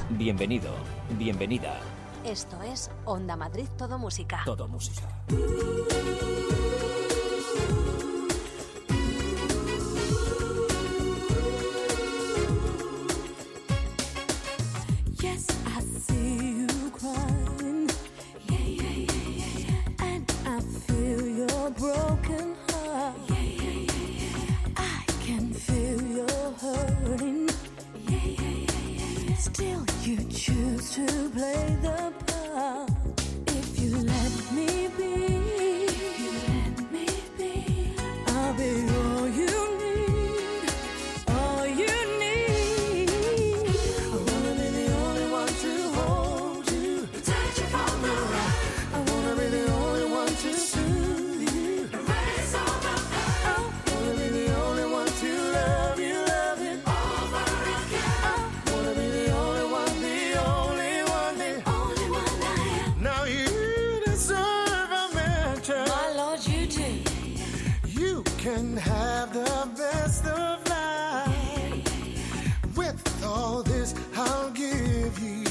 Bienvenido, bienvenida. Esto es Onda Madrid Todo Música. Todo música. Yes, I see you crying. Yeah, yeah, yeah, yeah, yeah. And I feel your broken heart. Yeah, yeah, yeah, yeah, yeah. I can feel your hurting. Yeah, yeah, yeah, yeah, yeah. Still, you choose to play the part. If you let me be, I'll be all you need, all you need. I wanna be the only one to hold you, touch you from the right. I wanna be the only one to soothe you, erase all the pain. I wanna be the only one to love you over again. I wanna be the only one, the only one, the only one I am. Now you deserve a mention. My Lord, you do. You can have the best of life. With all this, I'll give you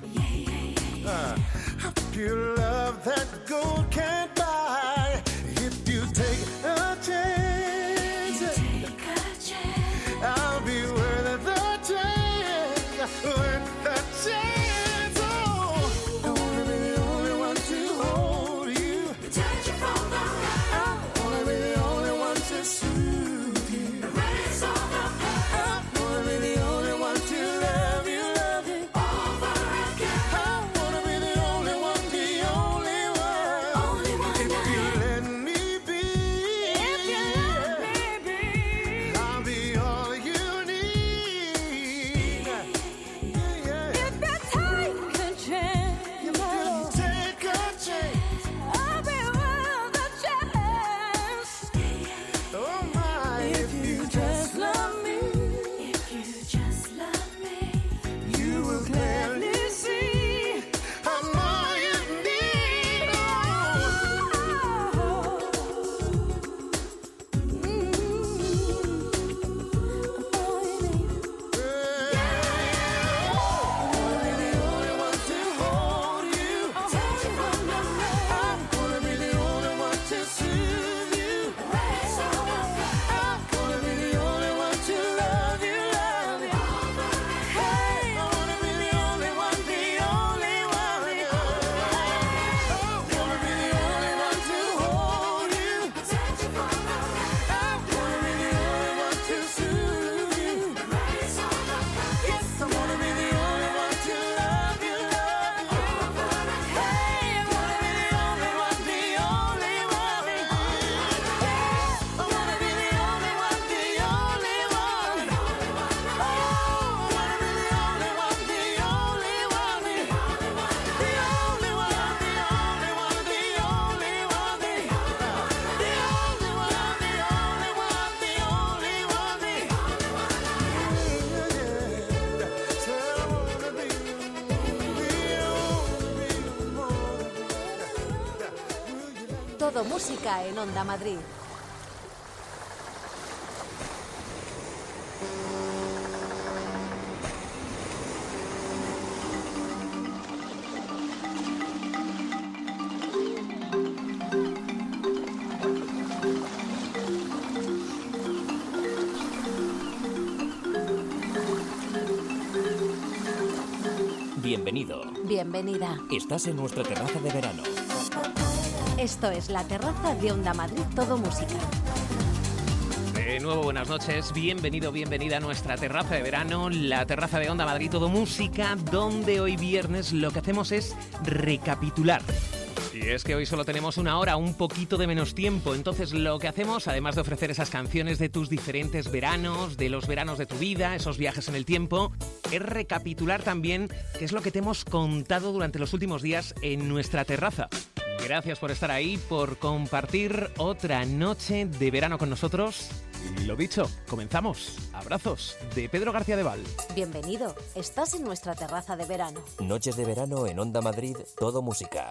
a pure love that gold can't buy. If you take a chance, I'll be worth the chance, worth the chance. Oh, I wanna be the only one to hold you, touch you from the right. I wanna be the only one to soothe you, erase all the pain. I wanna be the only one to love you over again. I wanna be the only one, the only one. If you let me be, I'll be all you need. Yeah, yeah. If you take a chance, take a chance, I'll be worth the chance. Oh my, if you just love me, you will clearly see I'm all you need. I wanna be the only one to hold you, touch you from the right. I wanna be the only one to soothe you, erase all the pain. I wanna be the only one to love you over again. Hey, I wanna be the only one, the only one. I wanna be the only one to hold you, touch you from the right. I wanna be the only one to soothe you, erase all the pain. Yes, I wanna be the only one to love you over again. Hey, I wanna be the only one, the only one. Yes, I wanna be the only one, the only one. Oh, I wanna be the only one, the only one. The only one, the only one, the only one. The only one, the only one, the only one, the only one. So I wanna be the only. Todo Música en Onda Madrid. Bienvenido. Bienvenida. Estás en nuestra terraza de verano. Esto es la terraza de Onda Madrid Todo Música. De nuevo, buenas noches, bienvenido, bienvenida a nuestra terraza de verano, la terraza de Onda Madrid Todo Música, donde hoy viernes lo que hacemos es recapitular. Y es que hoy solo tenemos una hora, un poquito de menos tiempo, entonces lo que hacemos, además de ofrecer esas canciones de tus diferentes veranos, de los veranos de tu vida, esos viajes en el tiempo, es recapitular también qué es lo que te hemos contado durante los últimos días en nuestra terraza. Gracias por estar ahí, por compartir otra noche de verano con nosotros. Y lo dicho, comenzamos. Abrazos de Pedro García de Val. Bienvenido. Estás en nuestra terraza de verano. Noches de verano en Onda Madrid, Todo música.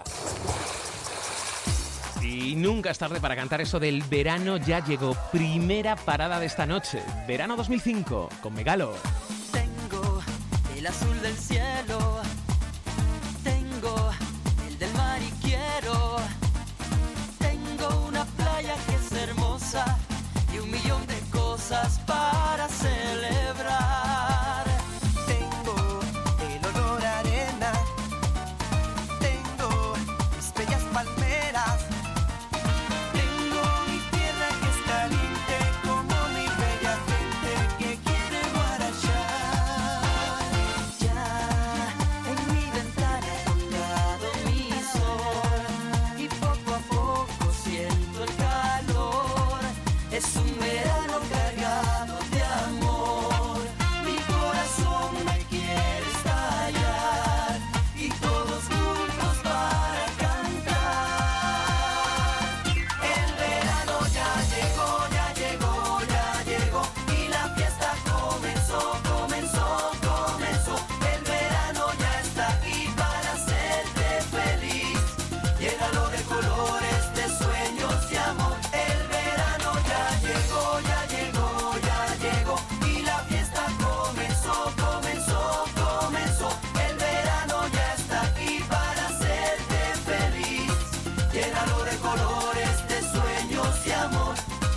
Y nunca es tarde para cantar eso del verano ya llegó. Primera parada de esta noche. Verano 2005, con Megalo. Tengo el el azul del cielo, tengo el del mar y quiero. Tengo una playa que es hermosa y 1.000.000 de cosas para celebrar. Tengo el olor a arena, tengo mis bellas palmeras, tengo mi tierra que es caliente como mi bella gente que quiere guarachar. Ya en mi ventana ha tocado mi sol y poco a poco siento el calor. Es un verano cargado de amor, mi corazón me quiere estallar y todos juntos para cantar. El verano ya llegó, ya llegó, ya llegó y la fiesta comenzó, comenzó, comenzó. El verano ya está aquí para hacerte feliz, llénalo de colores, de sueños y amor. El verano ya llegó, ya llegó, ya llegó y la fiesta comenzó, comenzó, comenzó. El verano ya está aquí para hacerte feliz, llénalo de colores, de sueños y amor.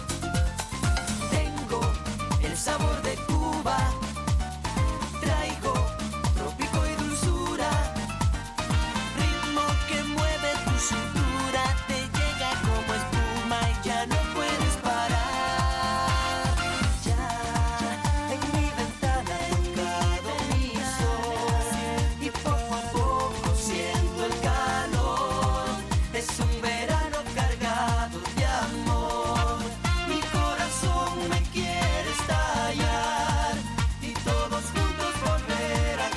Tengo el sabor de Cuba, traigo trópico y dulzura, ritmo que mueve tu cintura, te llega como espuma y ya no puedes parar. Ya en mi ventana ha tocado mi sol y poco a poco siento el calor. Es un verano cargado de amor, mi corazón me quiere estallar y todos juntos volver a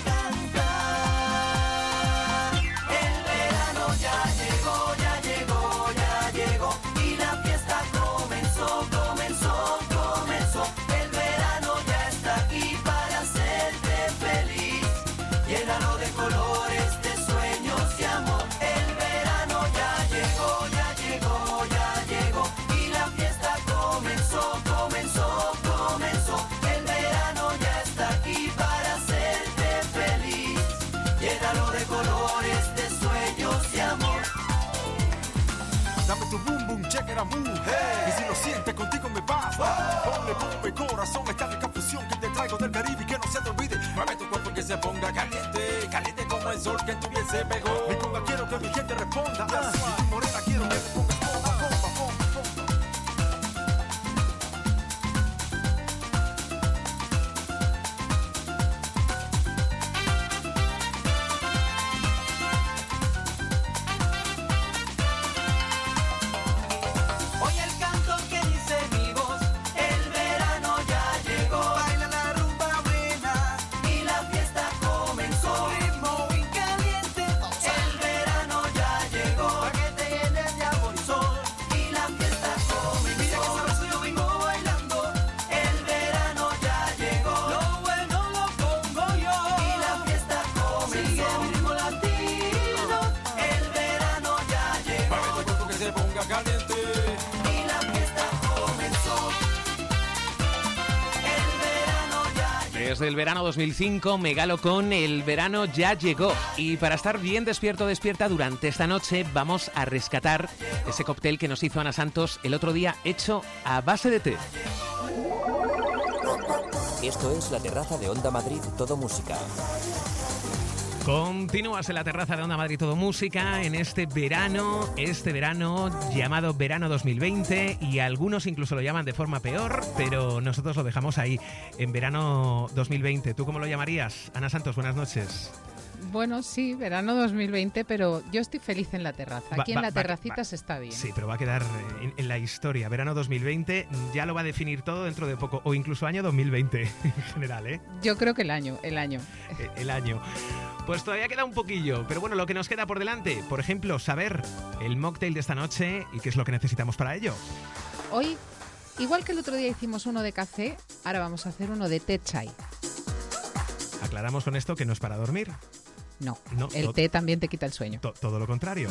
cantar. El verano ya llegó, ya llegó, ya llegó y la fiesta comenzó, comenzó, comenzó. El verano ya está aquí para hacerte feliz, llénalo de colores, de sueños y amor. El verano ya llegó, ya llegó, ya llegó y la fiesta comenzó, comenzó, comenzó. El verano ya está aquí para hacerte feliz, llénalo de colores, de sueños y amor. Dame tu boom boom, check it out, move. Y si lo sientes, contigo me vas. Ponle bomba y corazón, esta rica fusión que te traigo del Caribe y que no se te olvide. Mueve tu cuerpo que se ponga caliente, caliente como el sol que en tu piel se pegó. Mi conga quiero que mi gente responda. Y tu morena quiero que te pongas bomba, bomba, bomba, bomba. Oye el canto que dice mi voz, el verano ya llegó. Baila la rumba buena y la fiesta comenzó. Ritmo bien caliente, el verano ya llegó. Pa' que te llenes de amor y sol y la fiesta comenzó. Mira que sabroso yo vengo bailando, el verano ya llegó. Lo bueno lo pongo yo y la fiesta comenzó. Sigue mi ritmo latino, el verano ya llegó. Mueve tu cuerpo que se ponga caliente. Y la fiesta comenzó. El verano ya llegó. Desde el verano 2005, Megalo con El verano ya llegó. Y para estar bien despierto, despierta durante esta noche, vamos a rescatar ese cóctel que nos hizo Ana Santos el otro día, hecho a base de té. Esto es La Terraza de Onda Madrid, todo música. Continúas en la terraza de Onda Madrid Todo Música en este verano llamado verano 2020 y algunos incluso lo llaman de forma peor, pero nosotros lo dejamos ahí, en verano 2020. ¿Tú cómo lo llamarías? Ana Santos, buenas noches. Bueno, sí, verano 2020, pero yo estoy feliz en la terraza. Aquí en la terracita se está bien. Sí, pero va a quedar en la historia. Verano 2020 ya lo va a definir todo dentro de poco, o incluso año 2020 en general, ¿eh? Yo creo que el año. El año. Pues todavía queda un poquillo, pero bueno, lo que nos queda por delante, por ejemplo, saber el mocktail de esta noche y qué es lo que necesitamos para ello. Hoy, igual que el otro día hicimos uno de café, ahora vamos a hacer uno de té chai. Aclaramos con esto que no es para dormir. No, el té también te quita el sueño. Todo lo contrario.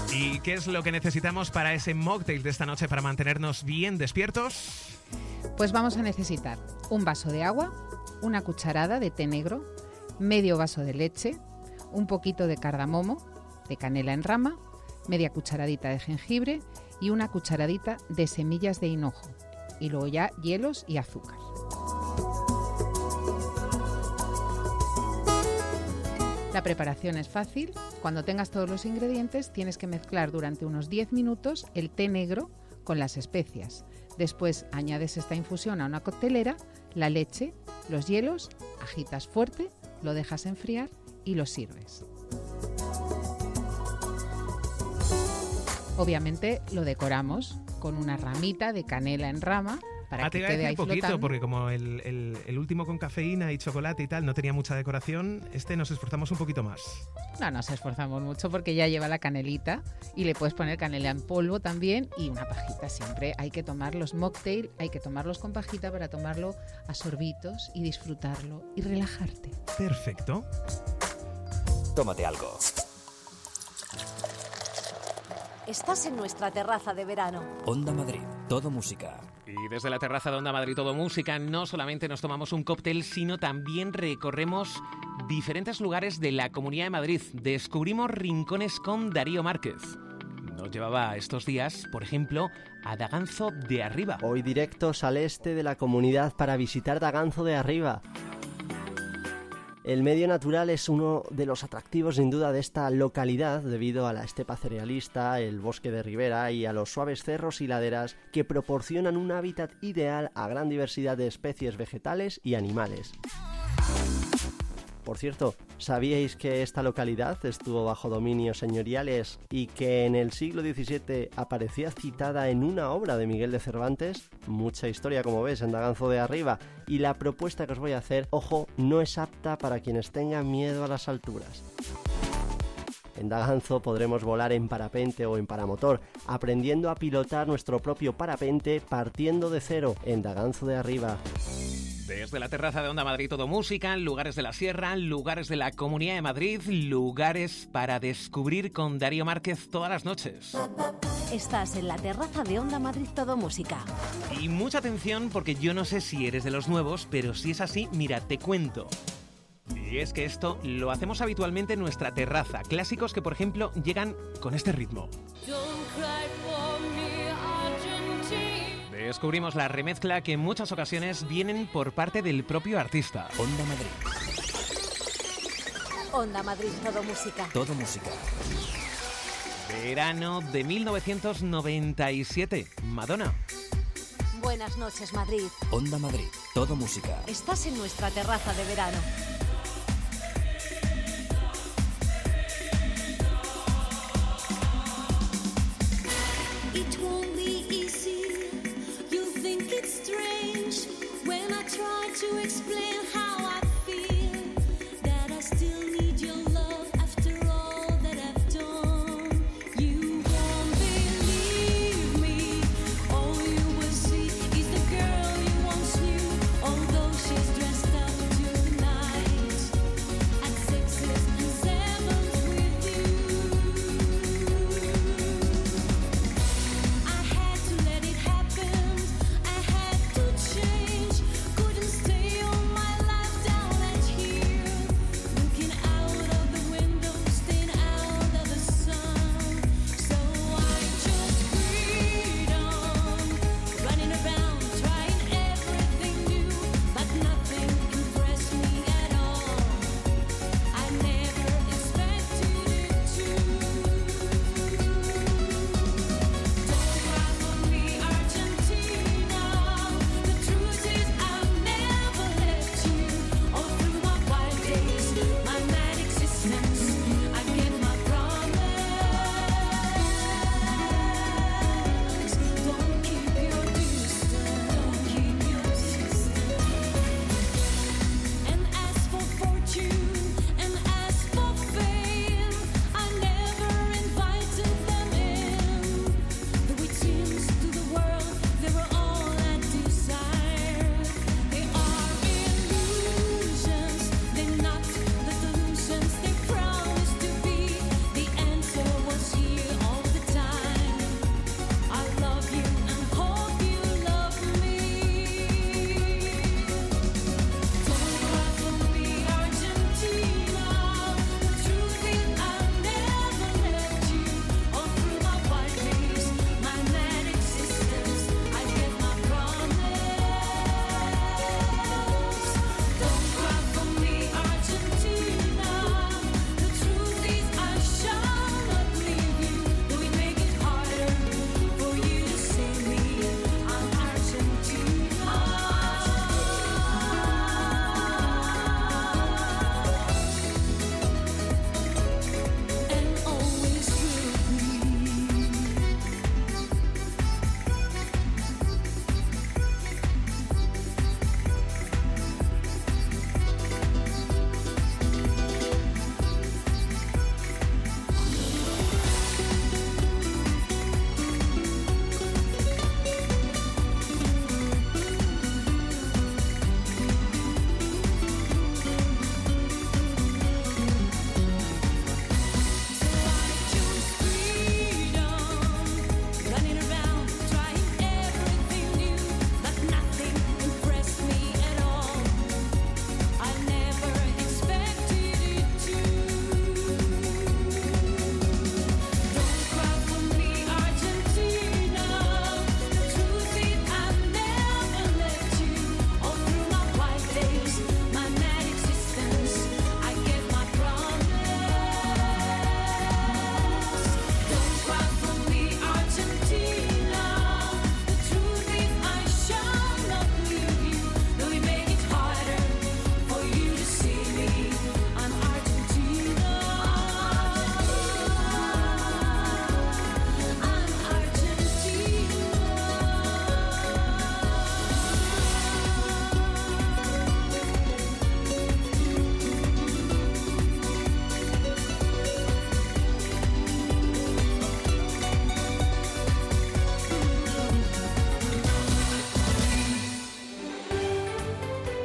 ¿Y qué es lo que necesitamos para ese mocktail de esta noche para mantenernos bien despiertos? Pues vamos a necesitar un vaso de agua, una cucharada de té negro, medio vaso de leche, un poquito de cardamomo, de canela en rama, media cucharadita de jengibre y una cucharadita de semillas de hinojo. Y luego ya hielos y azúcar. La preparación es fácil. Cuando tengas todos los ingredientes, tienes que mezclar durante unos 10 minutos el té negro con las especias. Después añades esta infusión a una coctelera, la leche, los hielos, agitas fuerte, lo dejas enfriar y lo sirves. Obviamente lo decoramos con una ramita de canela en rama para que quede ahí poquito, flotando. porque como el último con cafeína y chocolate y tal no tenía mucha decoración, nos esforzamos un poquito más. No nos esforzamos mucho porque ya lleva la canelita y le puedes poner canela en polvo también y una pajita siempre. Hay que tomar los mocktail, hay que tomarlos con pajita para tomarlo a sorbitos y disfrutarlo y relajarte. Perfecto. Tómate algo. Estás en nuestra terraza de verano. Onda Madrid, todo música. Y desde la terraza de Onda Madrid Todo Música no solamente nos tomamos un cóctel, sino también recorremos diferentes lugares de la Comunidad de Madrid. Descubrimos rincones con Darío Márquez. Nos llevaba estos días, por ejemplo, a Daganzo de Arriba. Hoy directos al este de la comunidad para visitar Daganzo de Arriba. El medio natural es uno de los atractivos sin duda de esta localidad debido a la estepa cerealista, el bosque de ribera y a los suaves cerros y laderas que proporcionan un hábitat ideal a gran diversidad de especies vegetales y animales. Por cierto, ¿sabíais que esta localidad estuvo bajo dominios señoriales y que en el siglo XVII aparecía citada en una obra de Miguel de Cervantes? Mucha historia, como ves, en Daganzo de Arriba. Y la propuesta que os voy a hacer, ojo, no es apta para quienes tengan miedo a las alturas. En Daganzo podremos volar en parapente o en paramotor, aprendiendo a pilotar nuestro propio parapente partiendo de cero en Daganzo de Arriba. Desde la terraza de Onda Madrid Todo Música, lugares de la Sierra, lugares de la Comunidad de Madrid, lugares para descubrir con Darío Márquez todas las noches. Estás en la terraza de Onda Madrid Todo Música. Y mucha atención porque yo no sé si eres de los nuevos, pero si es así, mira, te cuento. Y es que esto lo hacemos habitualmente en nuestra terraza. Clásicos que, por ejemplo, llegan con este ritmo. Descubrimos la remezcla que en muchas ocasiones vienen por parte del propio artista. Onda Madrid, Onda Madrid Todo Música. todo música. Verano de 1997. Madonna. Buenas noches, Madrid. Onda Madrid, todo música. Estás en nuestra terraza de verano. It won't be easy. You think it's strange when I try to explain how I feel. That I still need your love after all that I've done. You won't believe me. All you will see is the girl you once knew. Although she's dressed up tonight at sixes and sevens with you. I had to let it happen. I had to change. Couldn't stay on my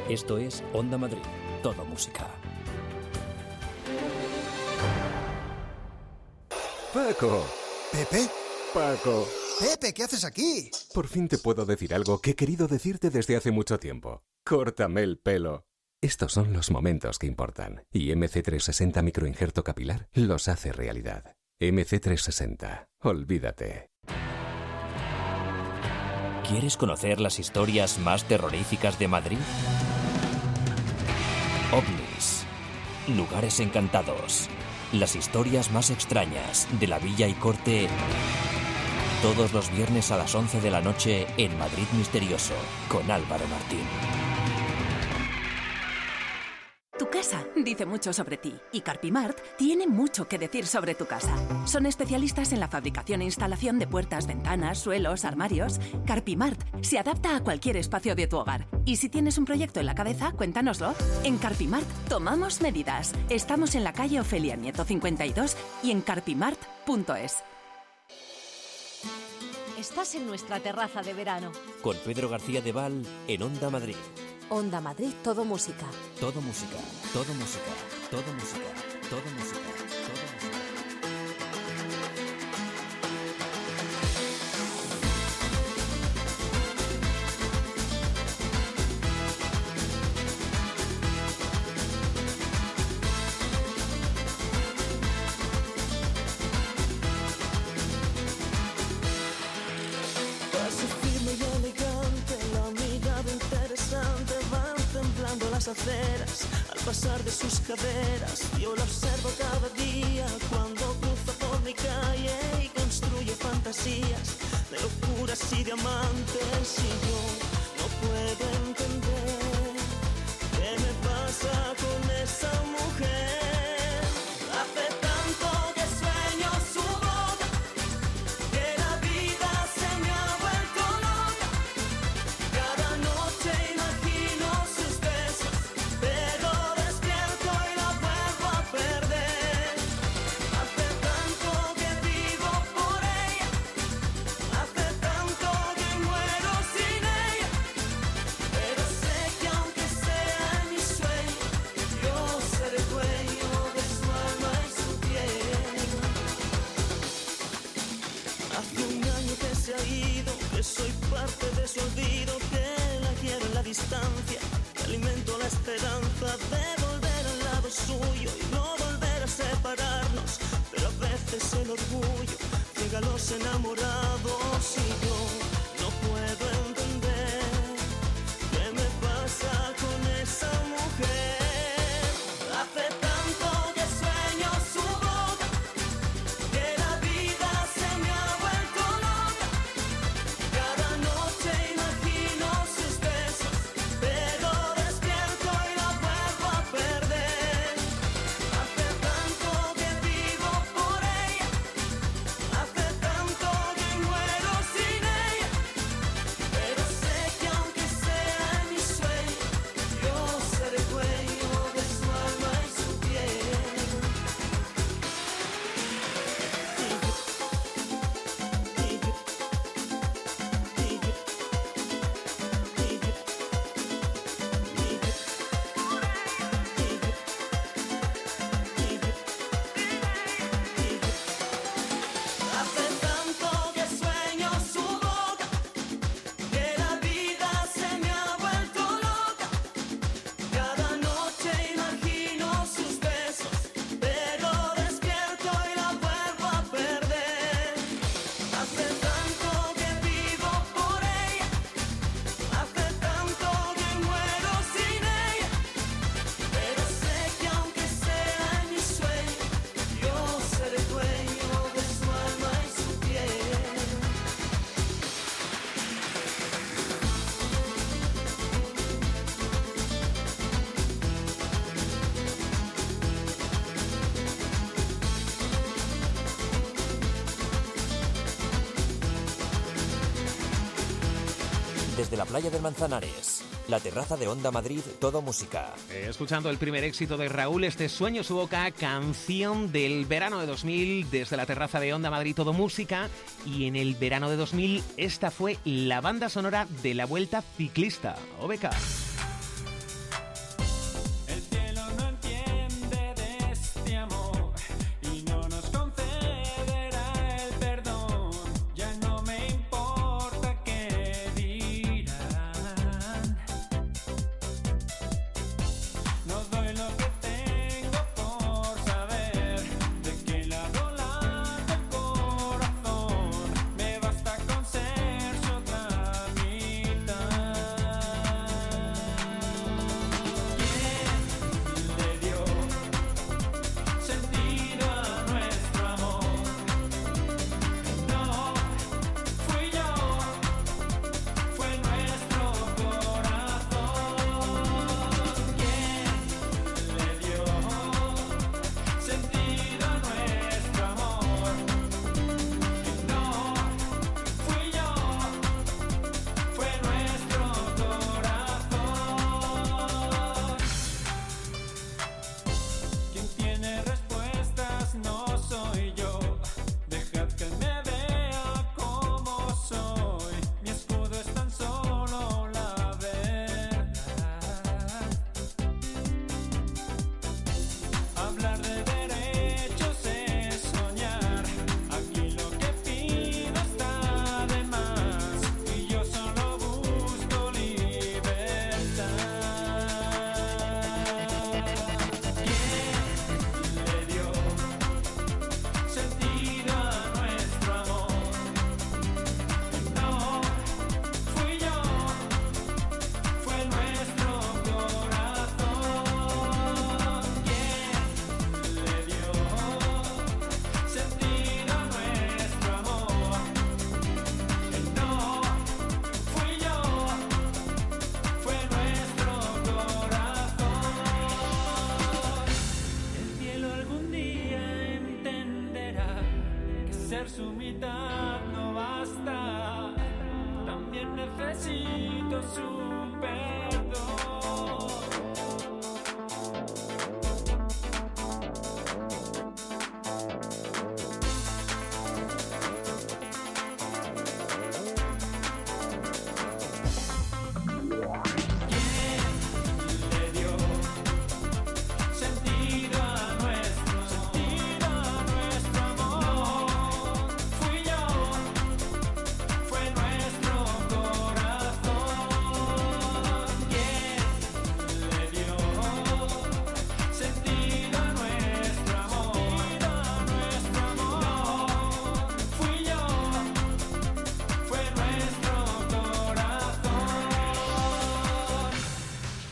Esto es Onda Madrid, todo música. Paco. ¿Pepe? Paco. Pepe, ¿qué haces aquí? Por fin te puedo decir algo que he querido decirte desde hace mucho tiempo. Córtame el pelo. Estos son los momentos que importan. Y MC360 Microinjerto Capilar los hace realidad. MC360. Olvídate. ¿Quieres conocer las historias más terroríficas de Madrid? OVNIs, lugares encantados, las historias más extrañas de la Villa y Corte, todos los viernes a las 11 de la noche en Madrid Misterioso, con Álvaro Martín. Tu casa dice mucho sobre ti y Carpimart tiene mucho que decir sobre tu casa. Son especialistas en la fabricación e instalación de puertas, ventanas, suelos, armarios. Carpimart se adapta a cualquier espacio de tu hogar. Y si tienes un proyecto en la cabeza, cuéntanoslo. En Carpimart tomamos medidas. Estamos en la calle Ofelia Nieto 52 y en carpimart.es. Estás en nuestra terraza de verano. Con Pedro García de Val en Onda Madrid. Onda Madrid, todo música. Todo música, todo música, todo música, todo música, todo música. Paso firme y elegante, la mirada interesante, van temblando las aceras al pasar de sus caderas. Yo la observo cada día cuando cruza por mi calle y construye fantasías de locuras y diamantes. Y yo no puedo entender qué me pasa con esa mujer. Hace tanto que sueño su boca, que la vida se me ha vuelto loca. Cada noche imagino sus besos, pero despierto y la vuelvo a perder. Hace tanto que vivo por ella, hace tanto que muero sin ella, pero sé que aunque sea en mi sueño, yo seré dueño de su alma y su piel. Hace un año que se ha ido, que soy parte de su olvido, que la quiero en la distancia, que alimento la esperanza de volver al lado suyo y no volver a separarnos. Pero a veces el orgullo ciega a los enamorados y yo no puedo entender qué me pasa con esa mujer. Hace tanto que sueño su boca, que la vida se me ha vuelto loca. Cada noche imagino sus besos, pero despierto y la vuelvo a perder. Hace tanto que vivo por ella, hace tanto que muero sin ella, pero sé que aunque sea en mi sueño, yo seré dueño de su alma y su piel. Hace tanto que sueño su boca, que la vida se me ha vuelto loca. Cada noche imagino sus besos, pero despierto y la vuelvo a perder. Hace tanto que vivo por ella, hace tanto que muero sin ella, pero sé que aunque sea en mi sueño, yo seré dueño de su alma y su piel. Desde la playa del Manzanares, la terraza de Onda Madrid, todo música. Escuchando el primer éxito de Raúl, este Sueño su boca, canción del verano de 2000, desde la terraza de Onda Madrid, todo música. Y en el verano de 2000, esta fue la banda sonora de la Vuelta Ciclista, OBK.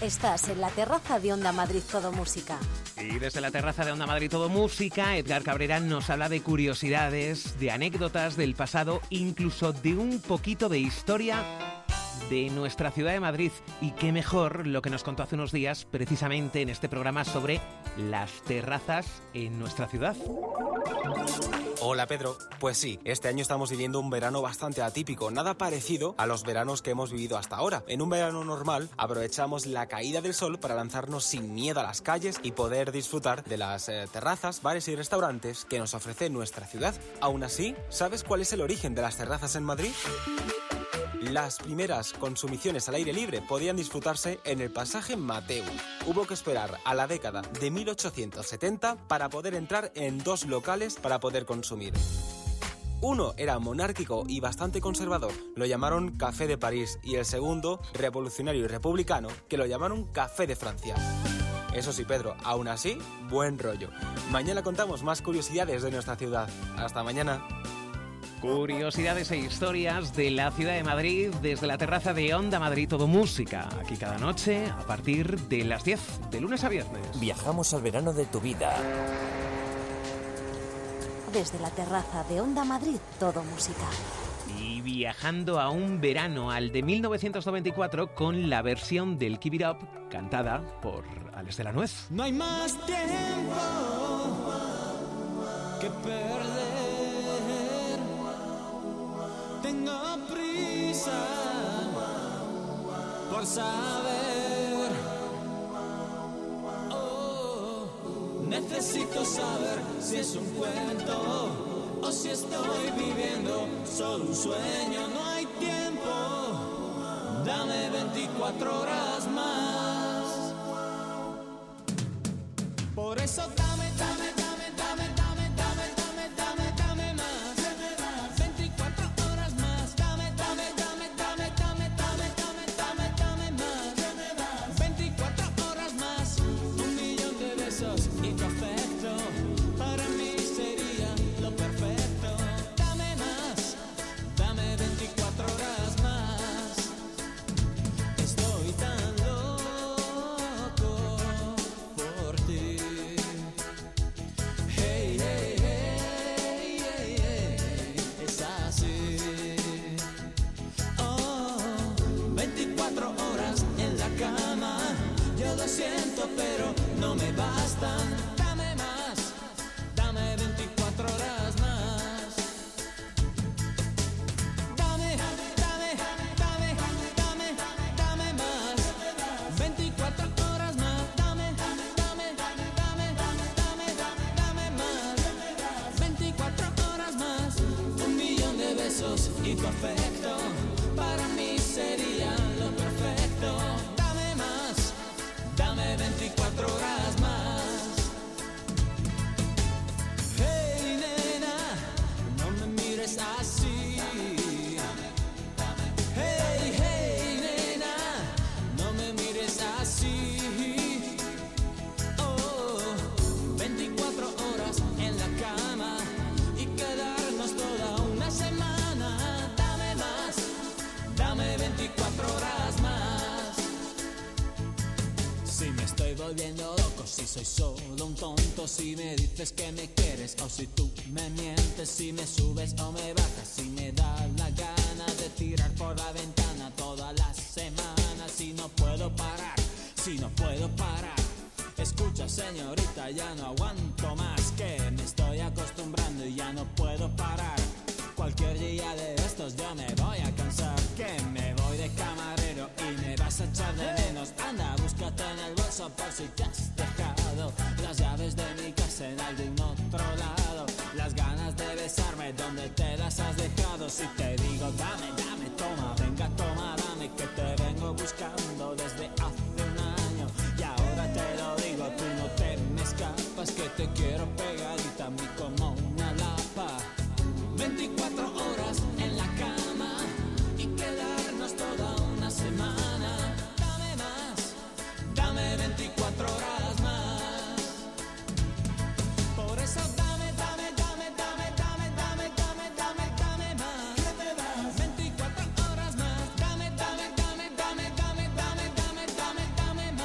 Estás en la terraza de Onda Madrid Todo Música. Y desde la terraza de Onda Madrid Todo Música, Edgar Cabrera nos habla de curiosidades, de anécdotas del pasado, incluso de un poquito de historia de nuestra ciudad de Madrid. Y qué mejor lo que nos contó hace unos días, precisamente en este programa, sobre las terrazas en nuestra ciudad. Hola Pedro, pues sí, este año estamos viviendo un verano bastante atípico, nada parecido a los veranos que hemos vivido hasta ahora. En un verano normal aprovechamos la caída del sol para lanzarnos sin miedo a las calles y poder disfrutar de las terrazas, bares y restaurantes que nos ofrece nuestra ciudad. Aún así, ¿sabes cuál es el origen de las terrazas en Madrid? Las primeras consumiciones al aire libre podían disfrutarse en el pasaje Mateu. Hubo que esperar a la década de 1870 para poder entrar en dos locales para poder consumir. Uno era monárquico y bastante conservador, lo llamaron Café de París, y el segundo, revolucionario y republicano, que lo llamaron Café de Francia. Eso sí, Pedro, aún así, buen rollo. Mañana contamos más curiosidades de nuestra ciudad. Hasta mañana. Curiosidades e historias de la ciudad de Madrid desde la terraza de Onda Madrid Todo Música. Aquí cada noche a partir de las 10, de lunes a viernes. Viajamos al verano de tu vida. Desde la terraza de Onda Madrid Todo Música. Y viajando a un verano, al de 1994, con la versión del Keep It Up cantada por Alex de la Nuez. No hay más tiempo que perder. Tengo prisa por saber. Oh, necesito saber si es un cuento o si estoy viviendo solo un sueño. No hay tiempo, dame 24 horas más. Por eso dame más. 24 horas más. Dame más. 24 horas más. 1.000.000 de besos y tu afecto para mí sería lo perfecto. Dame más. Dame 24 horas más. Estoy tan loco por ti. Hey, hey, hey, hey, hey, es así. Oh, 24 horas en la cama. Yo lo siento, pero no me bastan. Dame más. Dame 24 horas más. Dame más. 24 horas más. Dame más. 24 horas más. 1.000.000 de besos y tu afecto para mí sería lo perfecto. Dame más. Dame 24 horas más. Hey nena, no me mires así. Hey, hey nena, no me mires así. Oh, 24 horas en la cama y quedarnos toda una semana. Dame más. Dame 24 horas más. Si me estoy volviendo loco, si soy solo un tonto, si me dices que me quieres o si tú me mientes, si me subes o me bajas, si me da la gana de tirar por la ventana toda la semana, si no puedo parar, si no puedo parar. Escucha señorita, ya no aguanto más, que me estoy acostumbrando y ya no puedo parar. Cualquier día de estos yo me voy a cansar, que me voy de camarero y me vas a echar de menos. Anda, búscate en el bolso por si te has dejado las llaves de mi casa en algún otro lado. Las ganas de besarme, ¿dónde te las has dejado? Si te digo dame, toma, venga, toma, dame, que te vengo buscando desde hace un año. Y ahora te lo digo, tú no te me escapas, que te quiero pegadita a mí como una lapa. 24 horas en la cama y quedarnos toda una semana. Dame más. Dame 24 horas más. Por eso dame más. 24 horas más. Dame más. 24 horas más.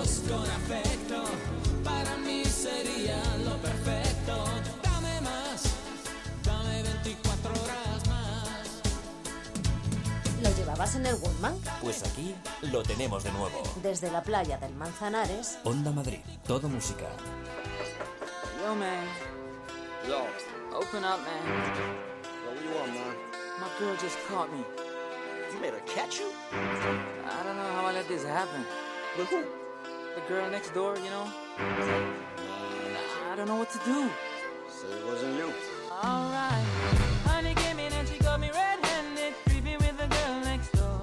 besos con afecto, para mí sería lo perfecto. Dame más, dame 24 horas más. ¿Lo llevabas en el Walkman? Pues aquí lo tenemos de nuevo. Desde la playa del Manzanares. Onda Madrid, todo música. Yo, man. Yo. Open up, man. Yo, what you want, man? My girl just caught me. You made her catch you? I don't know how I let this happen. With who? The girl next door, you know? I don't know what to do. So it wasn't you. Alright. Honey came in and she got me red-handed, creepy with the girl next door.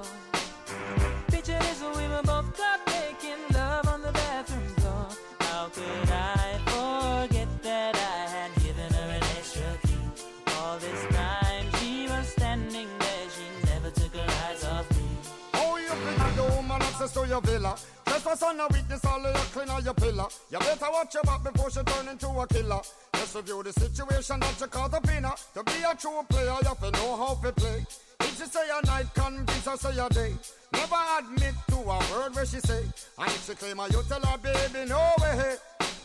Picture this, we were both caught making love on the bathroom floor. How could I forget that I had given her an extra key? All this time she was standing there, she never took her eyes off me. Oh, you think the woman access to your villa? Trespass on a weakness, all of your clean on your pillar. You better watch your back before she turn into a killer. Just review the situation that you call the pinner. To be a true player, you have to know how to play. If she say a night, convince her say a day. Never admit to a word where she say. And if she claim her, you tell her, baby, no way.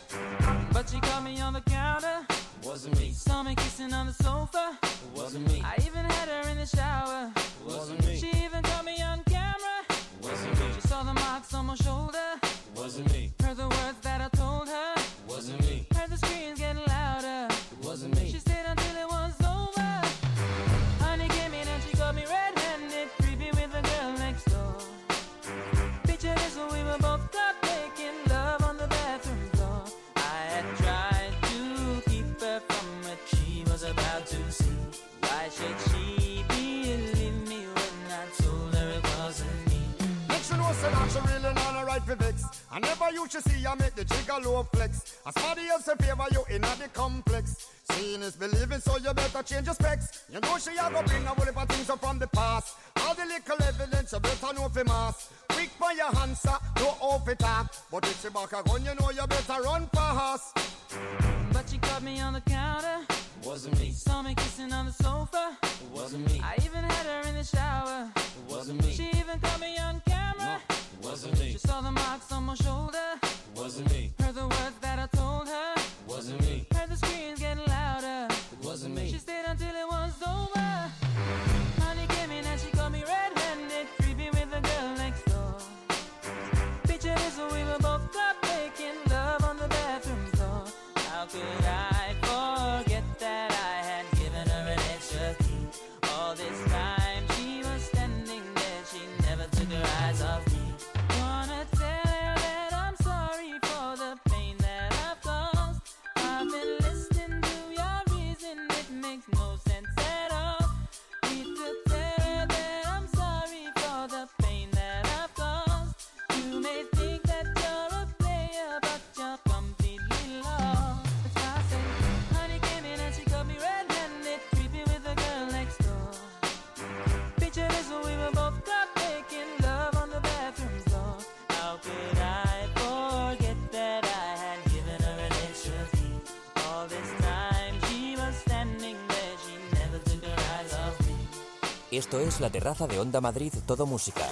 But she caught me on the counter. Wasn't me. Saw me kissing on the sofa. Wasn't me. I even had her in the shower. Wasn't me. She even caught me on camera. Wasn't me. She saw the marks on my shoulder. Wasn't me. Heard the words that I told her. Wasn't me. Heard the screams getting louder. Wasn't me. She stayed until it was over. Honey came in and she got me red-handed, creepy with the girl next door. Picture this, we were both caught making love on the bathroom floor. I had tried to keep her from what she was about to see. Why should she believe me when I told her it wasn't me? Make sure know say that she really not a right for vex. I never used to see I make the jigger low flex. As somebody else in favor you in the complex. Seeing is believing, so you better change your specs. You know she a go bring a whole heap of things up from the past. All the little evidence you better know for mass. Quick for your answer, no off it up. But if she back a gun, you know you better run fast. But she caught me on the counter. Wasn't me. Saw me kissing on the sofa. Wasn't me. I even had her in the shower. Wasn't me. She even caught me on camera. Wasn't me. She saw the marks on my shoulder. Wasn't me. Heard the words that I told her. Wasn't me. Heard the screams getting louder. Wasn't me. She stayed until it was over. Honey came in and she got me red-handed, creepy with the girl next door. Picture this, we were both caught making love on the bathroom floor. How could I forget that I had given her an extra key? All this time she was standing there, she never took her eyes off me. Wanna tell her that I'm sorry for the pain that I've caused. I've been listening to your reason, it makes no sense at all. Need to tell her that I'm sorry for the pain that I've caused. You may think that you're a player, but you're completely lost. That's why I say, honey came in and she got me red-handed, creepy with the girl next door. Picture this, we were both caught making love on the bathroom floor. How could I forget that I had given her an extra key? All this time she was standing there, she never took her eyes off me. Esto es La Terraza de Onda Madrid, todo música.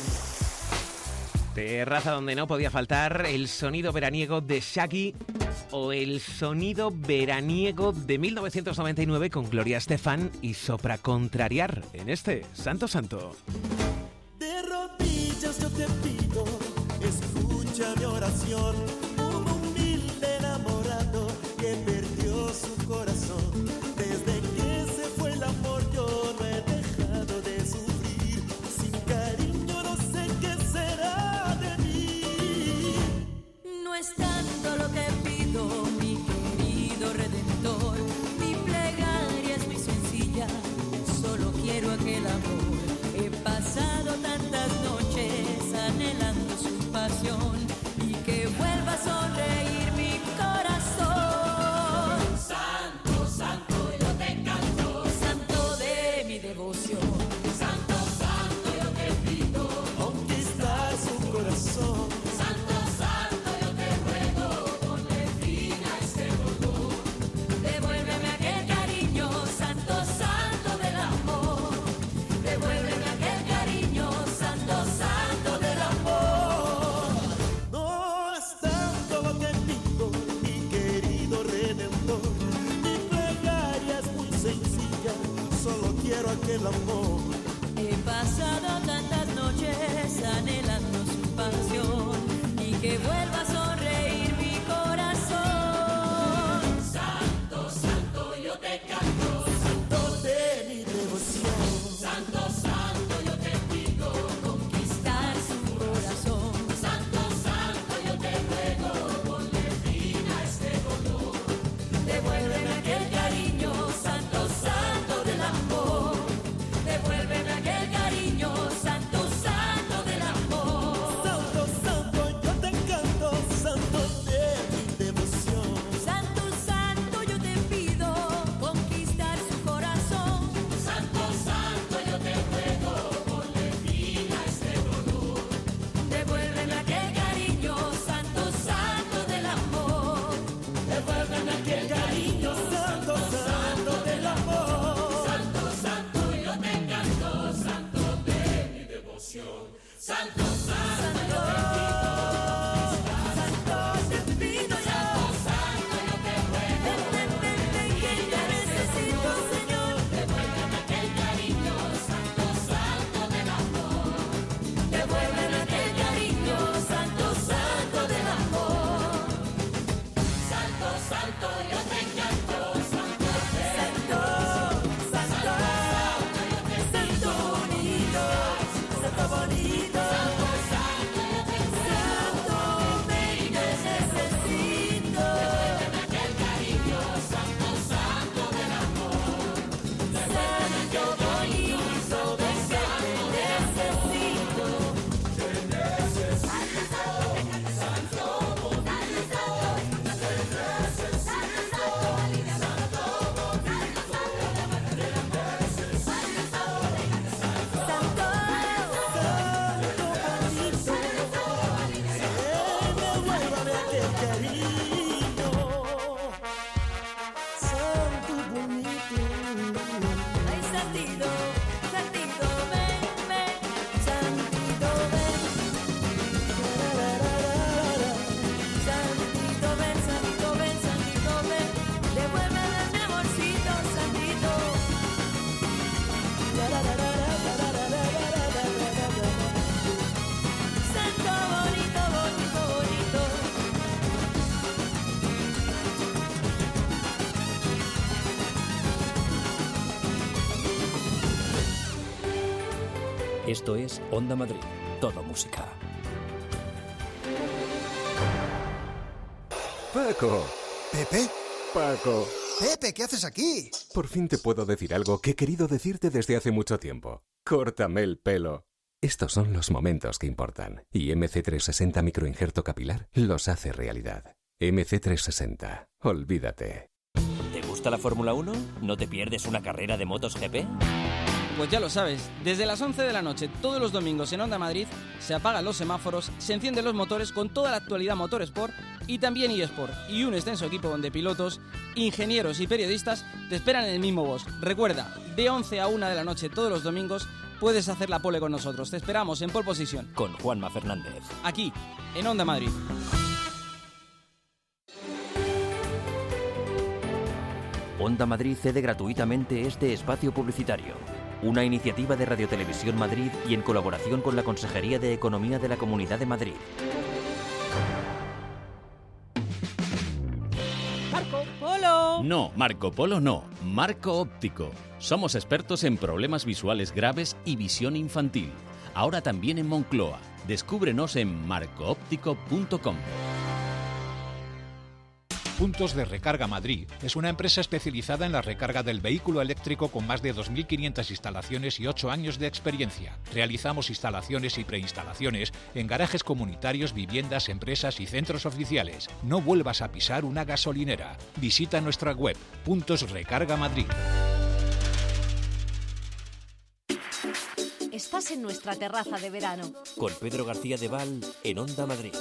Terraza donde no podía faltar el sonido veraniego de Shaggy o el sonido veraniego de 1999 con Gloria Estefan y Sopra Contrariar en este Santo Santo. De rodillas yo te pido, escucha mi oración. Un humilde enamorado que perdió su corazón. Desde que se fue el amor yo no he dejado de sufrir. Sin cariño no sé qué será de mí. No es tanto lo que pido, mi querido Redentor. Mi plegaria es muy sencilla, solo quiero aquel amor. He pasado tantas noches anhelando su pasión y que vuelva a sonreír mi corazón. Santo, santo, yo te canto, santo de mi devoción. Santo, santo, yo te pido, Conquistar su corazón. santo, santo, yo te ruego, ponle fin a este dolor. Devuélveme aquel cariño, santo, santo del amor. Devuélveme aquel cariño, santo, santo del amor. No Esto es Onda Madrid, todo música. Paco. ¿Pepe? Paco. Pepe, ¿qué haces aquí? Por fin te puedo decir algo que he querido decirte desde hace mucho tiempo. Córtame el pelo. Estos son los momentos que importan. Y MC360 microinjerto capilar los hace realidad. MC360. Olvídate. ¿Te gusta la Fórmula 1? ¿No te pierdes una carrera de motos GP? Pues ya lo sabes, desde las 11 de la noche todos los domingos en Onda Madrid se apagan los semáforos, se encienden los motores con toda la actualidad Motorsport y también eSport, y un extenso equipo de pilotos, ingenieros y periodistas te esperan en el mismo box. Recuerda, de 11 a 1 de la noche todos los domingos puedes hacer la pole con nosotros. Te esperamos en Pole Position. Con Juanma Fernández. Aquí, en Onda Madrid. Onda Madrid cede gratuitamente este espacio publicitario. Una iniciativa de Radio Televisión Madrid y en colaboración con la Consejería de Economía de la Comunidad de Madrid. ¡Marco Polo! No, Marco Polo no, Marco Óptico. Somos expertos en problemas visuales graves y visión infantil. Ahora también en Moncloa. Descúbrenos en marcoóptico.com. Puntos de Recarga Madrid es una empresa especializada en la recarga del vehículo eléctrico con más de 2.500 instalaciones y 8 años de experiencia. Realizamos instalaciones y preinstalaciones en garajes comunitarios, viviendas, empresas y centros oficiales. No vuelvas a pisar una gasolinera. Visita nuestra web, Puntos Recarga Madrid. Estás en nuestra terraza de verano. Con Pedro García de Val en Onda Madrid.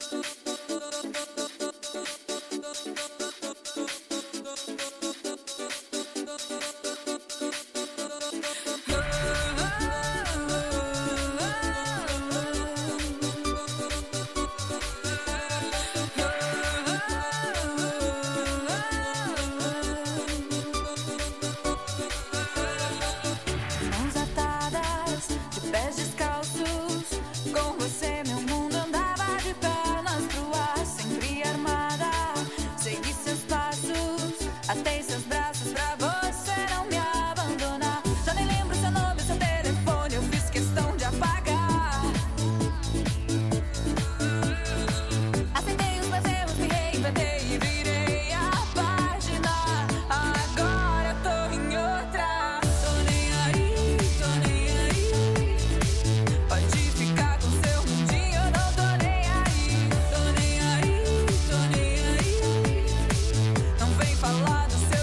Mãos atadas, de pés descalços, com você meu mundo andava de pernas pro ar, sempre armada. Segui seus passos, atei seus braços pra você não me abandonar. Já nem lembro seu nome, seu telefone, eu fiz questão de apagar. Aceitei os meus erros, me reinventei e virei a página. Agora eu tô em outra. Tô nem aí, tô nem aí. Pode ficar com seu mundinho, eu não tô nem aí. Tô nem aí, tô nem aí. Não vem falar do seu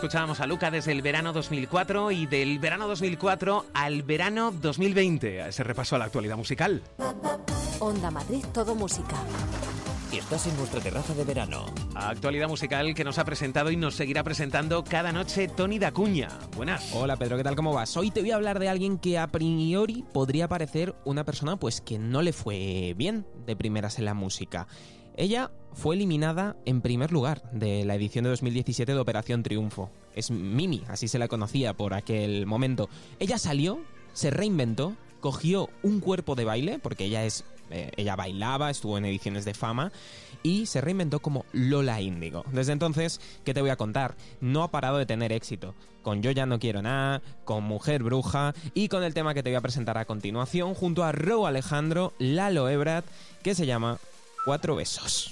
escuchábamos a Luca desde el verano 2004 y del verano 2004 al verano 2020. A ese repaso a la actualidad musical. Onda Madrid, todo música. Estás en nuestra terraza de verano. Actualidad musical que nos ha presentado y nos seguirá presentando cada noche Toni Dacuña. Buenas. Hola Pedro, ¿qué tal? ¿Cómo vas? Hoy te voy a hablar de alguien que a priori podría parecer una persona pues que no le fue bien de primeras en la música. Ella fue eliminada en primer lugar de la edición de 2017 de Operación Triunfo. Es Mimi, así se la conocía por aquel momento. Ella salió, se reinventó, cogió un cuerpo de baile, porque ella bailaba, estuvo en ediciones de Fama y se reinventó como Lola Índigo. Desde entonces, ¿qué te voy a contar? No ha parado de tener éxito. Con Yo ya no quiero nada, con Mujer Bruja y con el tema que te voy a presentar a continuación junto a Rauw Alejandro, Lalo Ebrat, que se llama 4 besos.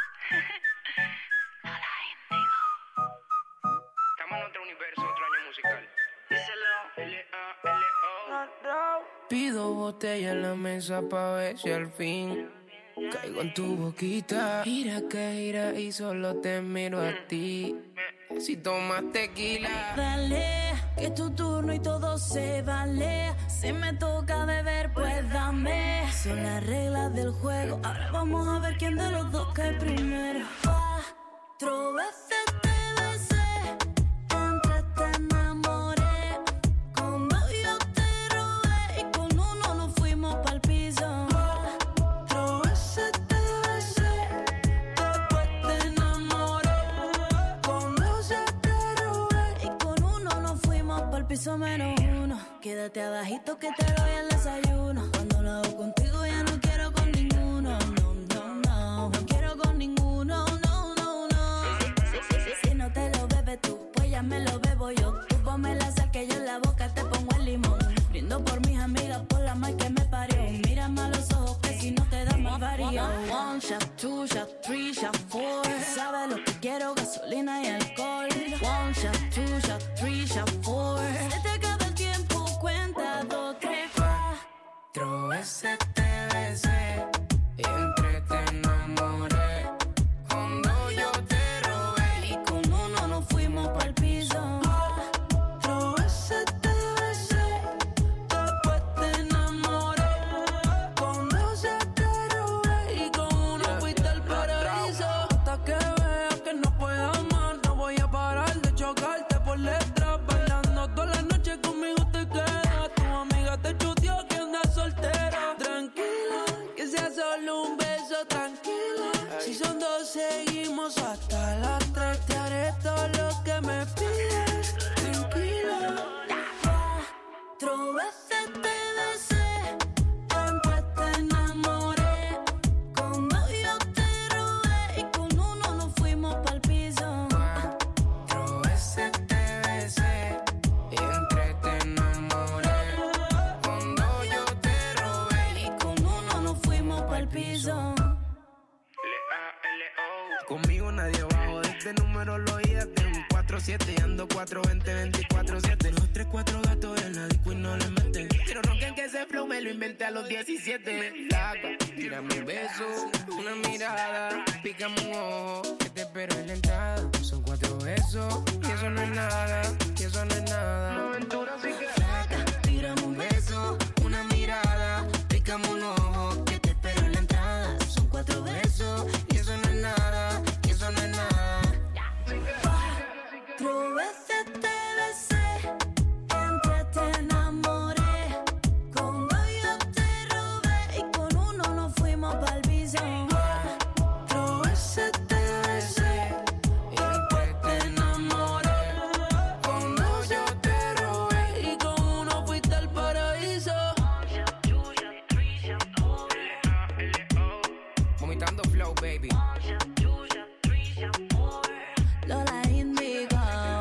Pido botella en la mesa pa' ver si al fin caigo en tu boquita. Gira que gira y solo te miro a ti. Si tomas tequila, dale, que es tu turno y todo se vale. Si me toca beber, pues dame. Son las reglas del juego. Ahora vamos a ver quién de los dos cae primero. 4 veces te besé, antes te enamoré. Cuando yo te robé y con uno nos fuimos pa'l piso. 4 veces te besé, después te enamoré. Con 2 te robé y con uno nos fuimos pa'l piso menos 1. Quédate abajito que te doy el desayuno. Cuando lo hago contigo ya no quiero con ninguno. No quiero con ninguno. Si no te lo bebes tú, pues ya me lo bebo yo. Tú ponme la sal que yo en la boca te pongo el limón. Brindo por mis amigas, por la madre que me parió. Mírame a los ojos que si no te da más varío. 1 shot, 2 shot, 3 shot, 4. Sabes lo que quiero, gasolina y alcohol. 1 shot, 2 shot, 3 shot, 4. Se te acaba el tiempo, cuenta 2, 3, 4 veces te besé y entre te enamoré. Cuando yo te robé y con uno nos fuimos pa'l piso. 4 veces te besé, después te enamoré. Con 2 te robé y con uno fuiste al paraíso. Hasta que veas que no puedo amar, no voy a parar de chocarte por letras. Bailando toda la noche conmigo te quedas. Tu amiga te chuteó que andas soltera. Tranquila, que sea solo un beso, tranquila. Si son 2 seguimos hasta las 3. Te haré todo lo que me pides, tranquila. 4 veces te besé, después te enamoré. Cuando yo te robé y con uno nos fuimos pa'l piso. 4 veces te besé y entre te enamoré. Cuando yo te robé y con uno nos fuimos pa'l piso. Conmigo nadie va a joder, este número lo oía de un 4-7 y ando 4-20, 24-7. 2, 3, 4 gatos en la disco y no le meten. Quiero ronquen que ese flow me lo inventé a los 17. Flaca, tírame un beso, una mirada, pícame un ojo, que te espero en la entrada. Son 4 besos, y eso no es nada, y eso no es nada. Una aventura así que flaca, tírame un beso, una mirada, pícame un ojo, que te espero en la entrada. Son 4 besos, y eso no es nada, y eso no es nada. 4 veces te besé, entre te enamoré. Cuando yo te robé y con uno nos fuimos pa'l piso. 4 veces te besé y después te enamoré. Cuando yo te robé y con uno fuiste al paraíso. Vomitando flow, baby. Lola Índigo.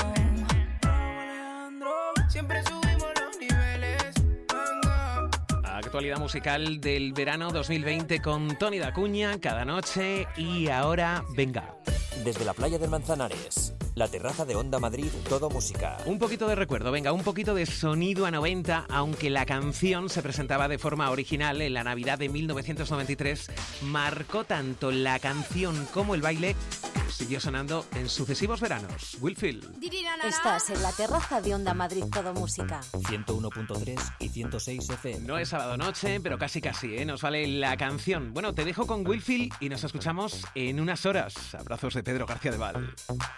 Siempre subimos los niveles. Actualidad musical del verano 2020 con Toni Dacuña cada noche y ahora venga. Desde la playa del Manzanares, la terraza de Onda Madrid, todo música. Un poquito de recuerdo, venga, un poquito de sonido a 90, aunque la canción se presentaba de forma original en la Navidad de 1993, marcó tanto la canción como el baile siguió sonando en sucesivos veranos. Wilfield. Estás en la terraza de Onda Madrid Todo Música. 101.3 y 106 FM. No es sábado noche, pero casi, ¿eh? Nos vale la canción. Bueno, te dejo con Wilfield y nos escuchamos en unas horas. Abrazos de Pedro García de Val.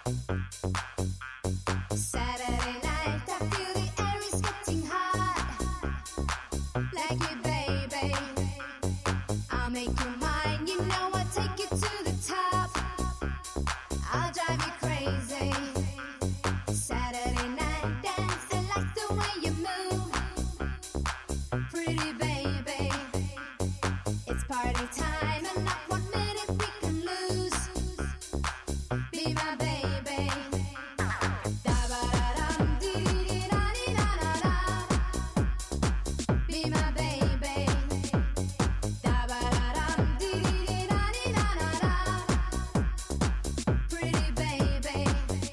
Saturday night, I feel the air is getting hot. Like you, baby. I'll make you mine, you know I'll take you to the top. I'll drive you crazy. Saturday night, dancing like the way you move. Pretty baby. It's party time and not 1 minute we can lose. Be my baby. Be my baby. Pretty baby.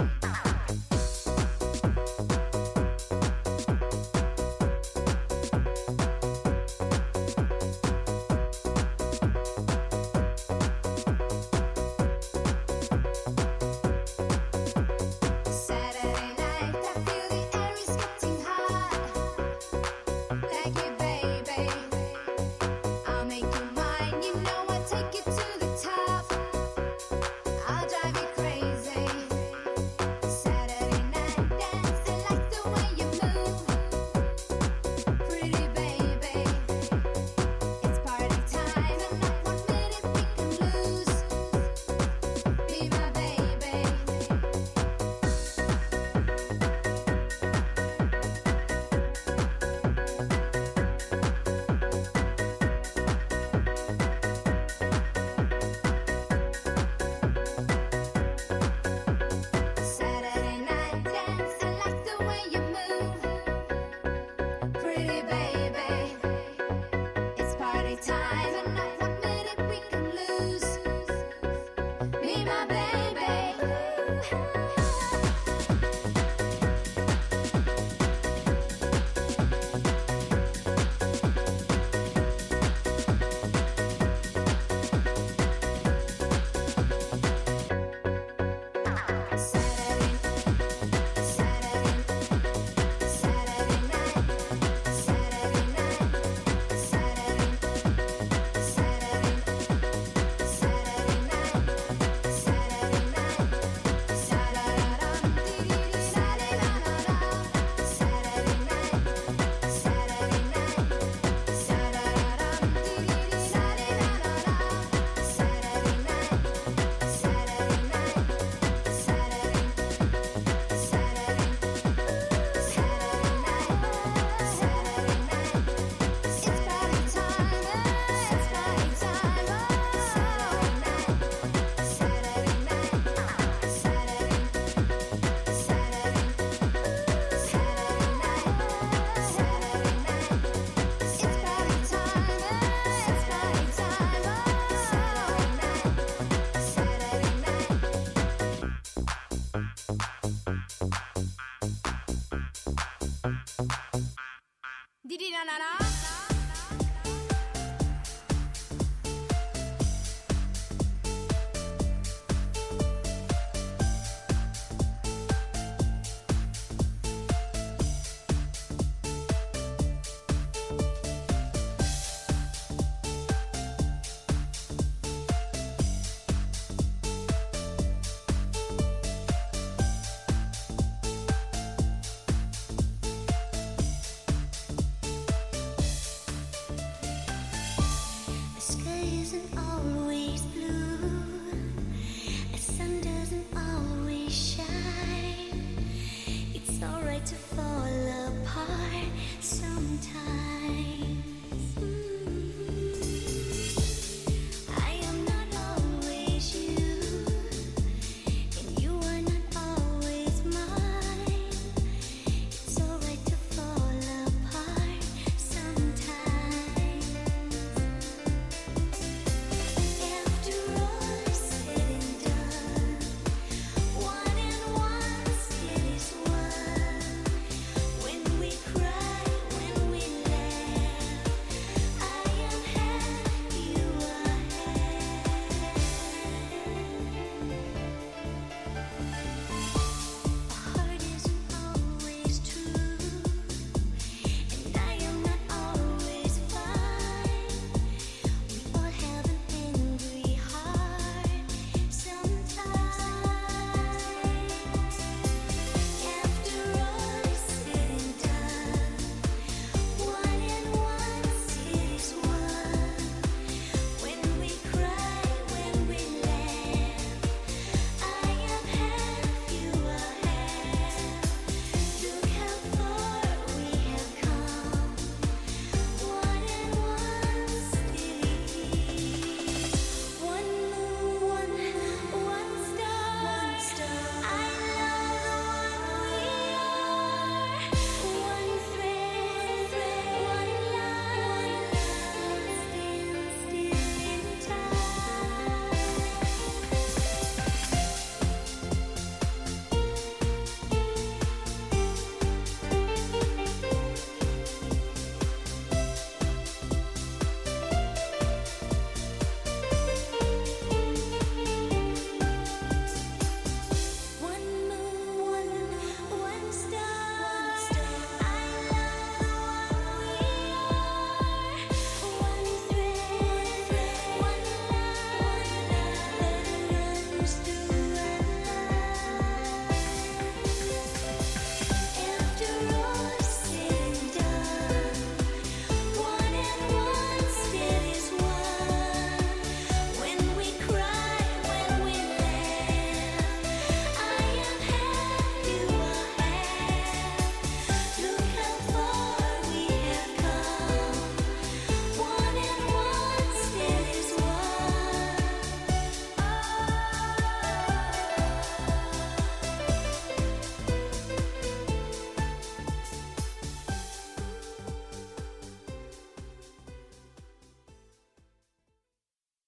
Saturday night, I feel the air is getting hot. Like you, baby. I'll make you mine, you know I'll take you to the top. I'll drive you crazy. Saturday night, dancing like the way you move. Pretty baby. It's party time and not 1 minute we can lose. Be my baby. Saturday night, dancing like the way you move. Pretty baby. It's party time and not 1 minute we can lose. Be my baby. Didi na na na.